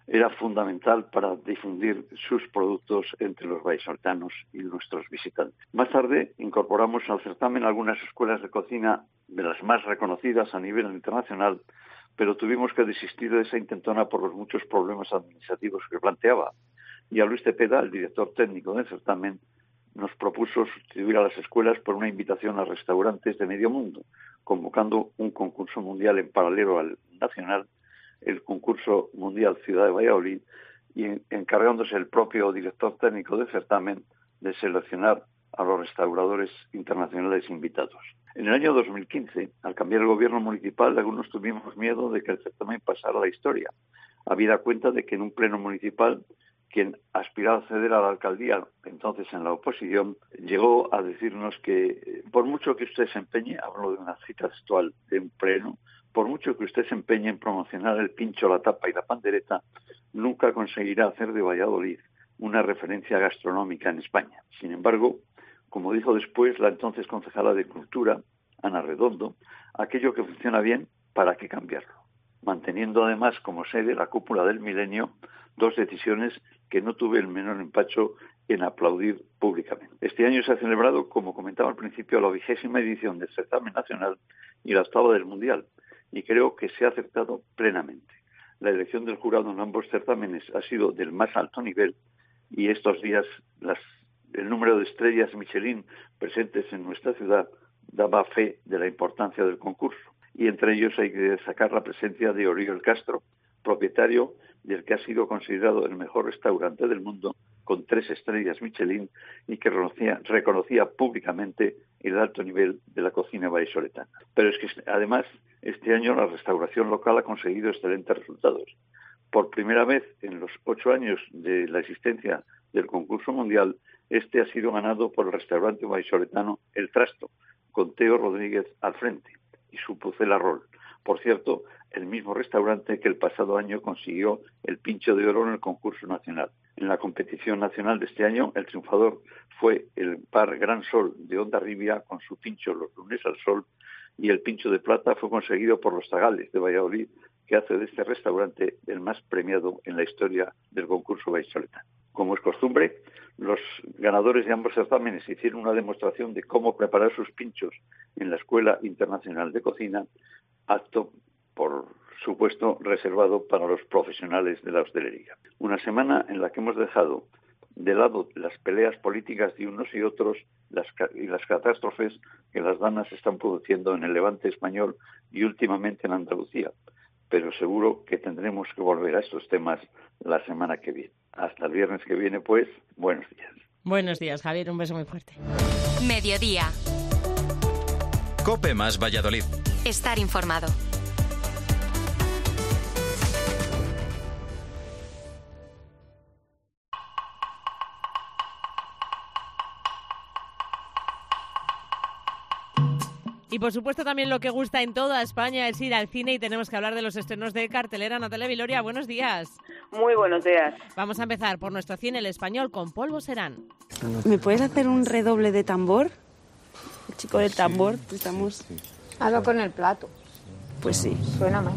era fundamental para difundir sus productos entre los vallisoletanos y nuestros visitantes. Más tarde incorporamos al certamen algunas escuelas de cocina de las más reconocidas a nivel internacional, pero tuvimos que desistir de esa intentona por los muchos problemas administrativos que planteaba. Y a Luis Cepeda, el director técnico del certamen, nos propuso sustituir a las escuelas por una invitación a restaurantes de medio mundo, convocando un concurso mundial en paralelo al nacional, el concurso mundial Ciudad de Valladolid, y encargándose el propio director técnico del certamen de seleccionar a los restauradores internacionales invitados. En el año 2015, al cambiar el gobierno municipal, algunos tuvimos miedo de que el certamen pasara a la historia, habida cuenta de que en un pleno municipal quien aspiraba a acceder a la alcaldía, entonces en la oposición, llegó a decirnos que por mucho que usted se empeñe, hablo de una cita textual de un pleno, por mucho que usted se empeñe en promocionar el pincho, la tapa y la pandereta, nunca conseguirá hacer de Valladolid una referencia gastronómica en España. Sin embargo, como dijo después la entonces concejala de Cultura, Ana Redondo, aquello que funciona bien, ¿para qué cambiarlo? Manteniendo además como sede la cúpula del milenio, dos decisiones que no tuve el menor empacho en aplaudir públicamente. Este año se ha celebrado, como comentaba al principio, la 20ª edición del certamen nacional y la 8ª del mundial, y creo que se ha acertado plenamente. La elección del jurado en ambos certámenes ha sido del más alto nivel y estos días el número de estrellas Michelin presentes en nuestra ciudad daba fe de la importancia del concurso. Y entre ellos hay que destacar la presencia de Oriol Castro, propietario del que ha sido considerado el mejor restaurante del mundo, con 3 estrellas Michelin, y que reconocía públicamente el alto nivel de la cocina vallisoletana. Pero es que además este año la restauración local ha conseguido excelentes resultados. Por primera vez en los 8 años de la existencia del concurso mundial, este ha sido ganado por el restaurante vallisoletano El Trasto, con Teo Rodríguez al frente, y su Pucela Roll. Por cierto, el mismo restaurante que el pasado año consiguió el Pincho de Oro en el concurso nacional. En la competición nacional de este año, el triunfador fue el bar Gran Sol de Hondarribia con su pincho Los Lunes al Sol, y el Pincho de Plata fue conseguido por Los Zagales de Valladolid, que hace de este restaurante el más premiado en la historia del concurso vallisoletano. Como es costumbre, los ganadores de ambos certámenes hicieron una demostración de cómo preparar sus pinchos en la Escuela Internacional de Cocina, acto, por supuesto, reservado para los profesionales de la hostelería. Una semana en la que hemos dejado de lado las peleas políticas de unos y otros y las catástrofes que las danas están produciendo en el Levante español y últimamente en Andalucía. Pero seguro que tendremos que volver a estos temas la semana que viene. Hasta el viernes que viene, pues, buenos días. Buenos días, Javier, un beso muy fuerte. Mediodía. COPE más Valladolid. Estar informado. Y por supuesto también lo que gusta en toda España es ir al cine y tenemos que hablar de los estrenos de cartelera. Natalia Viloria, buenos días. Muy buenos días. Vamos a empezar por nuestro cine, el español, con Polvo Serán. ¿Me puedes hacer un redoble de tambor? El chico del tambor, estamos... Hazlo con el plato. Pues sí. Suena mal.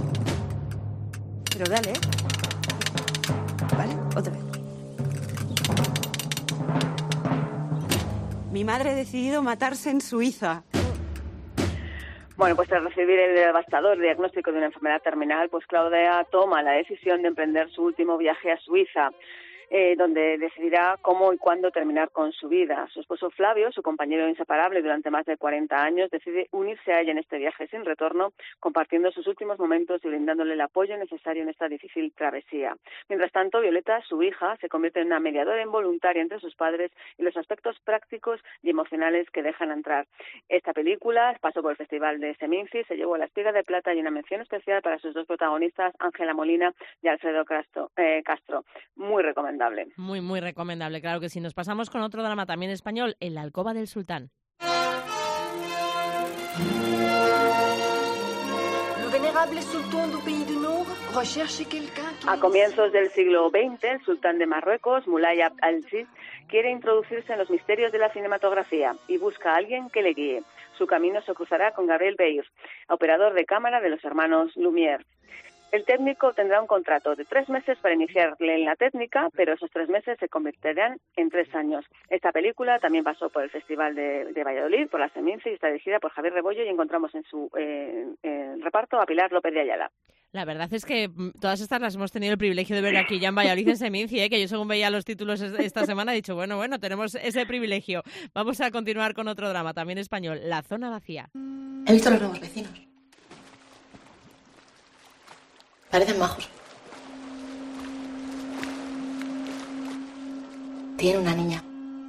Pero dale. Vale, otra vez. Mi madre ha decidido matarse en Suiza. Bueno, pues tras recibir el devastador diagnóstico de una enfermedad terminal, pues Claudia toma la decisión de emprender su último viaje a Suiza, donde decidirá cómo y cuándo terminar con su vida. Su esposo Flavio, su compañero inseparable durante más de 40 años, decide unirse a ella en este viaje sin retorno, compartiendo sus últimos momentos y brindándole el apoyo necesario en esta difícil travesía. Mientras tanto, Violeta, su hija, se convierte en una mediadora involuntaria entre sus padres y los aspectos prácticos y emocionales que dejan entrar. Esta película pasó por el Festival de Seminci, se llevó la Espiga de Plata y una mención especial para sus dos protagonistas, Ángela Molina y Alfredo Castro. Muy recomendable. Muy, muy recomendable, claro que sí. Nos pasamos con otro drama también español, En la alcoba del sultán. A comienzos del siglo XX, el sultán de Marruecos, Moulay Abd al-Aziz, quiere introducirse en los misterios de la cinematografía y busca a alguien que le guíe. Su camino se cruzará con Gabriel Beir, operador de cámara de los hermanos Lumière. El técnico tendrá un contrato de 3 meses para iniciarle en la técnica, pero esos 3 meses se convertirán en 3 años. Esta película también pasó por el Festival de Valladolid, por la Seminci, y está dirigida por Javier Rebollo, y encontramos en su reparto a Pilar López de Ayala. La verdad es que todas estas las hemos tenido el privilegio de ver aquí ya en Valladolid, en Seminci, que yo según veía los títulos esta semana he dicho, bueno, tenemos ese privilegio. Vamos a continuar con otro drama, también español, La zona vacía. He visto a los nuevos vecinos. Parecen majos. Tiene una niña.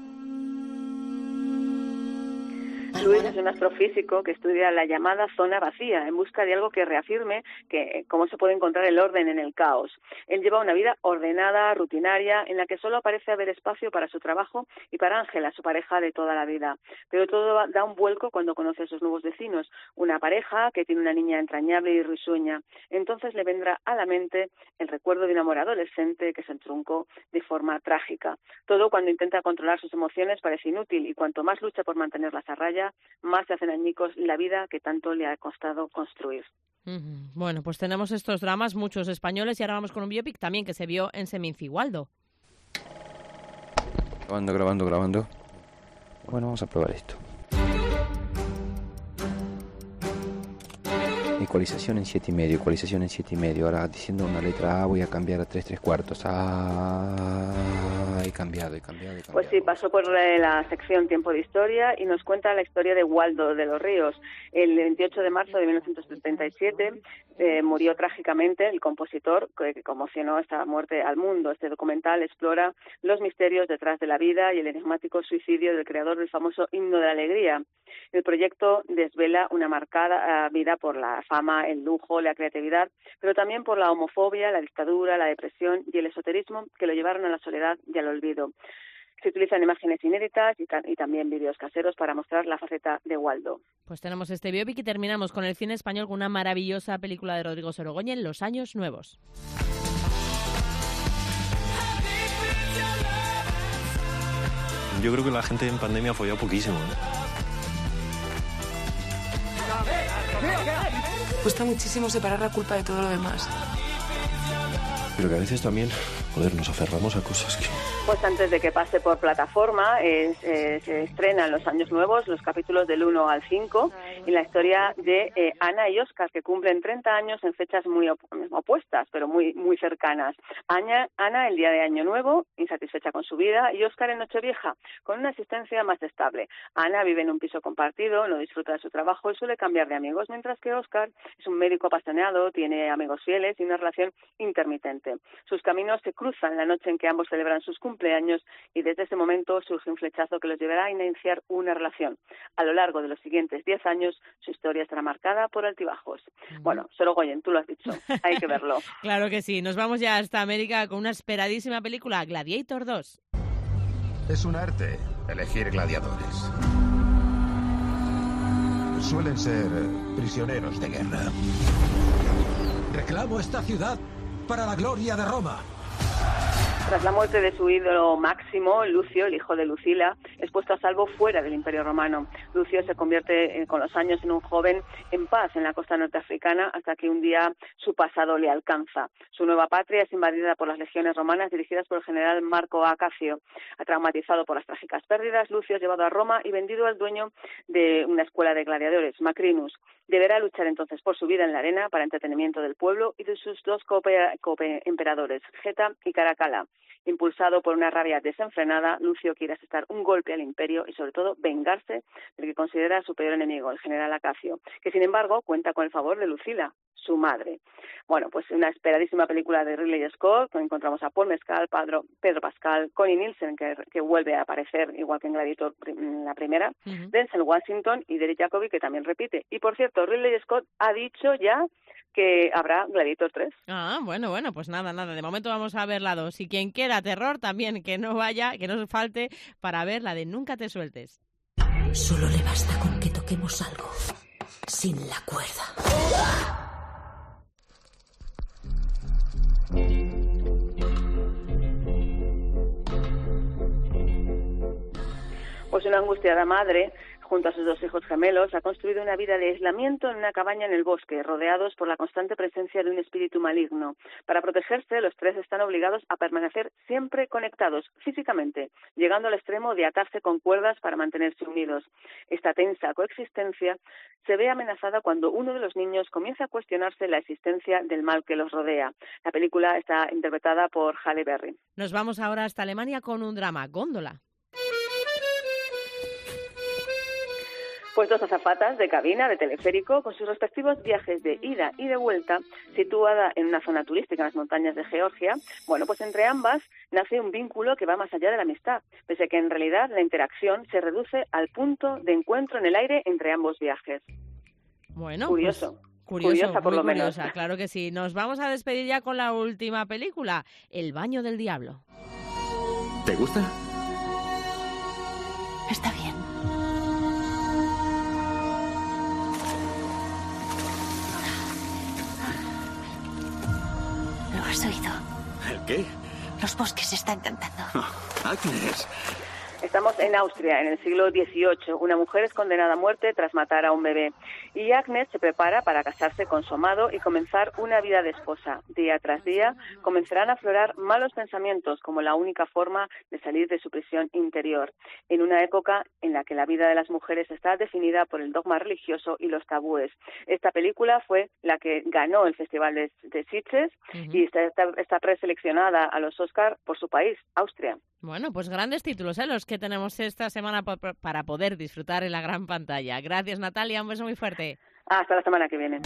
Luis es un astrofísico que estudia la llamada zona vacía en busca de algo que reafirme cómo se puede encontrar el orden en el caos. Él lleva una vida ordenada, rutinaria, en la que solo parece haber espacio para su trabajo y para Ángela, su pareja de toda la vida. Pero todo da un vuelco cuando conoce a sus nuevos vecinos, una pareja que tiene una niña entrañable y risueña. Entonces le vendrá a la mente el recuerdo de un amor adolescente que se entroncó de forma trágica. Todo cuando intenta controlar sus emociones parece inútil, y cuanto más lucha por mantenerlas a raya, más se hacen añicos la vida que tanto le ha costado construir. Bueno, pues tenemos estos dramas, muchos españoles, y ahora vamos con un biopic también que se vio en Seminci. Waldo. Grabando. Bueno, vamos a probar esto. Ecualización en 7,5, Ahora diciendo una letra A voy a cambiar a 3 3/4. He cambiado. Pues sí, pasó por la sección Tiempo de Historia y nos cuenta la historia de Waldo de los Ríos. El 28 de marzo de 1977 murió trágicamente el compositor que conmocionó esta muerte al mundo. Este documental explora los misterios detrás de la vida y el enigmático suicidio del creador del famoso Himno de la Alegría. El proyecto desvela una marcada vida por la fama, el lujo, la creatividad, pero también por la homofobia, la dictadura, la depresión y el esoterismo que lo llevaron a la soledad y al olvido. Se utilizan imágenes inéditas y también vídeos caseros para mostrar la faceta de Waldo. Pues tenemos este biopic y terminamos con el cine español con una maravillosa película de Rodrigo Sorogoyen, Los años nuevos. Yo creo que la gente en pandemia ha follado poquísimo, Cuesta muchísimo separar la culpa de todo lo demás. Pero que a veces también, nos aferramos a cosas que... Pues antes de que pase por plataforma, se estrenan Los años nuevos, los capítulos del 1 al 5, y la historia de Ana y Óscar, que cumplen 30 años en fechas muy opuestas, pero muy cercanas. Ana el día de Año Nuevo, insatisfecha con su vida, y Óscar en Nochevieja, con una existencia más estable. Ana vive en un piso compartido, no disfruta de su trabajo y suele cambiar de amigos, mientras que Óscar es un médico apasionado, tiene amigos fieles y una relación intermitente. Sus caminos se cruzan la noche en que ambos celebran sus cumpleaños, y desde ese momento surge un flechazo que los llevará a iniciar una relación. A lo largo de los siguientes 10 años, su historia estará marcada por altibajos. Bueno, Sorogoyen, tú lo has dicho, hay que verlo. Claro que sí, nos vamos ya hasta América con una esperadísima película, Gladiator 2. Es un arte elegir gladiadores. Suelen ser prisioneros de guerra. Reclamo esta ciudad para la gloria de Roma. Tras la muerte de su ídolo Máximo, Lucio, el hijo de Lucila, es puesto a salvo fuera del Imperio Romano. Lucio se convierte con los años en un joven en paz en la costa norteafricana hasta que un día su pasado le alcanza. Su nueva patria es invadida por las legiones romanas dirigidas por el general Marco Acacio. Traumatizado por las trágicas pérdidas, Lucio es llevado a Roma y vendido al dueño de una escuela de gladiadores, Macrinus. Deberá luchar entonces por su vida en la arena para entretenimiento del pueblo y de sus dos coemperadores, Geta y Caracalla. Impulsado por una rabia desenfrenada, Lucio quiere asestar un golpe al imperio y sobre todo vengarse del que considera su peor enemigo, el general Acacio, que sin embargo cuenta con el favor de Lucila, su madre. Bueno, pues una esperadísima película de Ridley Scott, donde encontramos a Paul Mescal, Pedro Pascal, Connie Nielsen, que vuelve a aparecer igual que en Gladiator la primera, Denzel Washington y Derek Jacobi, que también repite. Y por cierto, Ridley Scott ha dicho ya que habrá Gladiator 3. Ah, bueno, pues nada. De momento vamos a ver la 2. Y quien quiera terror también, que no vaya, que no falte para ver la de Nunca te sueltes. Solo le basta con que toquemos algo sin la cuerda. Pues una angustiada madre Junto a sus 2 hijos gemelos, ha construido una vida de aislamiento en una cabaña en el bosque, rodeados por la constante presencia de un espíritu maligno. Para protegerse, los 3 están obligados a permanecer siempre conectados físicamente, llegando al extremo de atarse con cuerdas para mantenerse unidos. Esta tensa coexistencia se ve amenazada cuando uno de los niños comienza a cuestionarse la existencia del mal que los rodea. La película está interpretada por Halle Berry. Nos vamos ahora hasta Alemania con un drama, Góndola. Pues 2 azafatas de cabina de teleférico con sus respectivos viajes de ida y de vuelta, situada en una zona turística en las montañas de Georgia. Bueno, pues entre ambas nace un vínculo que va más allá de la amistad, pese a que en realidad la interacción se reduce al punto de encuentro en el aire entre ambos viajes. Bueno, curioso. Pues... Curiosa, por lo curiosa, menos. Claro que sí. Nos vamos a despedir ya con la última película, El baño del diablo. ¿Te gusta? Está bien. ¿Lo has oído? ¿El qué? Los bosques están cantando. Agnes. Estamos en Austria, en el siglo XVIII. Una mujer es condenada a muerte tras matar a un bebé. Y Agnes se prepara para casarse con su amado y comenzar una vida de esposa. Día tras día comenzarán a aflorar malos pensamientos como la única forma de salir de su prisión interior. En una época en la que la vida de las mujeres está definida por el dogma religioso y los tabúes. Esta película fue la que ganó el Festival de Sitges y está preseleccionada a los Oscar por su país, Austria. Bueno, pues grandes títulos, los que tenemos esta semana para poder disfrutar en la gran pantalla. Gracias, Natalia, un beso muy fuerte. Hasta la semana que viene.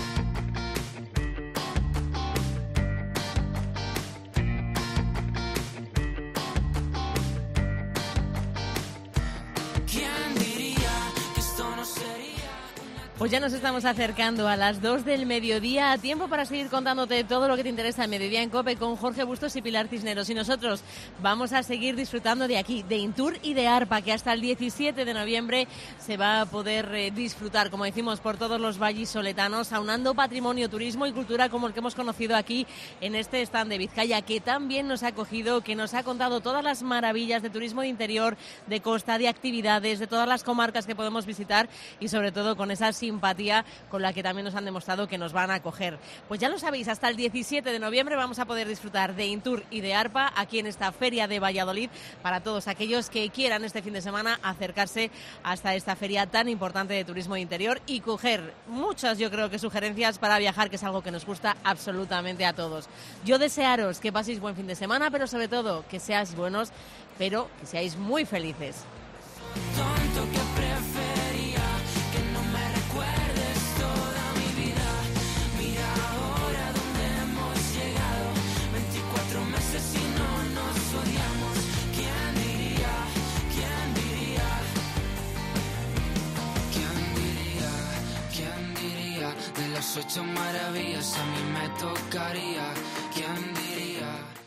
Pues ya nos estamos acercando a las 2 del mediodía, a tiempo para seguir contándote todo lo que te interesa en Mediodía en COPE con Jorge Bustos y Pilar Cisneros. Y nosotros vamos a seguir disfrutando de aquí, de Intur y de Arpa, que hasta el 17 de noviembre se va a poder disfrutar, como decimos, por todos los vallisoletanos, aunando patrimonio, turismo y cultura como el que hemos conocido aquí en este stand de Vizcaya, que también nos ha acogido, que nos ha contado todas las maravillas de turismo de interior, de costa, de actividades, de todas las comarcas que podemos visitar y sobre todo con esas simpatía con la que también nos han demostrado que nos van a acoger. Pues ya lo sabéis, hasta el 17 de noviembre vamos a poder disfrutar de Intur y de Arpa aquí en esta feria de Valladolid para todos aquellos que quieran este fin de semana acercarse hasta esta feria tan importante de turismo de interior y coger muchas, yo creo que sugerencias para viajar, que es algo que nos gusta absolutamente a todos. Yo desearos que paséis buen fin de semana, pero sobre todo que seáis buenos, pero que seáis muy felices. Tonto que prefería que no me recuerdes toda mi vida. Mira ahora dónde hemos llegado. 24 meses y no nos odiamos. ¿Quién diría? ¿Quién diría? ¿Quién diría? ¿Quién diría? De las 8 maravillas a mí me tocaría. ¿Quién diría?